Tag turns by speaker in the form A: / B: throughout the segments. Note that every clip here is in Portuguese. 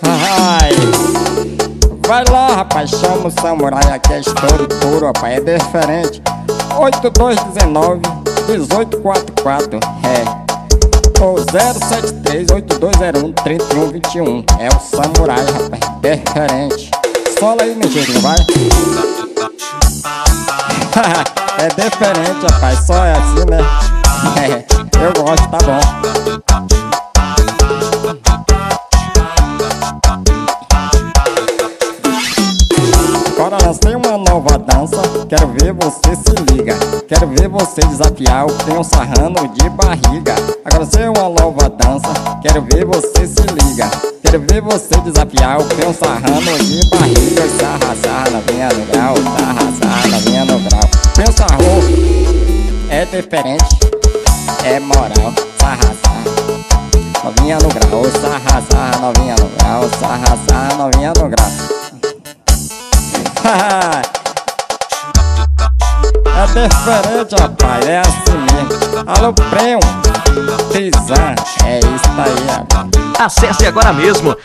A: Ai, vai lá, rapaz, chama o samurai, aqui é estouro puro, rapaz, é diferente. 8219-1844, ou 073-8201-3121. É o samurai, rapaz, diferente. Sola aí, Nigerinho, vai. É diferente, rapaz, só é assim, né? Eu gosto, tá bom. Agora lancei uma nova dança, quero ver você se liga. Quero ver você desafiar o peão sarrando de barriga. Agora lancei uma nova dança, quero ver você se liga. Quero ver você desafiar o peão sarrando de barriga. Sarra, sarra, novinha no grau, sarra, sarra, novinha no grau. Peão sarrou, é diferente, é moral. Sarra, sarra, novinha no grau, sarra, sarra, novinha no grau, sarra, sarra, novinha no grau. É diferente, rapaz, é assim mesmo. Alô, Prêmio, Tizan, é isso aí, rapaz.
B: Acesse agora mesmo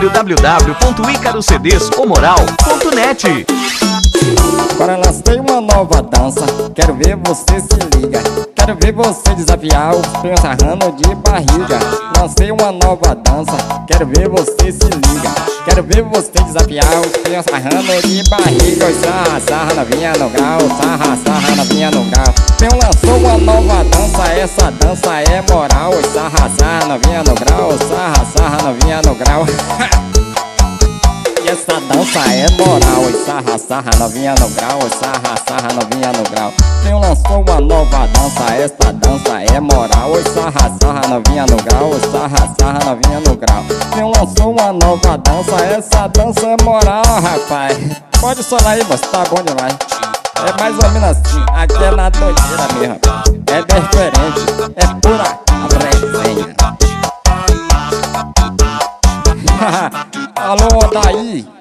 B: www.icarocdsomoral.net.
A: Agora lancei uma nova dança, quero ver você se liga. Quero ver você desafiar o peão sarrando de barriga. Lancei uma nova dança, quero ver você se liga. Quero ver você desafiar o peão sarrando de barriga. Sarra, sarra, novinha no grau, sarra, sarra, novinha no grau. Peão lançou uma nova dança, essa dança é moral. Sarra, sarra, novinha no grau, sarra, sarra, novinha no grau. E essa dança é moral, sarra, sarra, novinha no grau, sarra, sarra, novinha no grau. Peão lançou uma nova dança, essa dança é moral, sarra, sarra, novinha no grau, sarra, sarra, novinha no grau. Peão lançou uma nova dança, essa dança é moral, rapaz. Pode solar aí, moço, tá bom demais. É mais ou menos assim, aqui é na doideira mesmo. É diferente, é pura resenha. Alô, daí.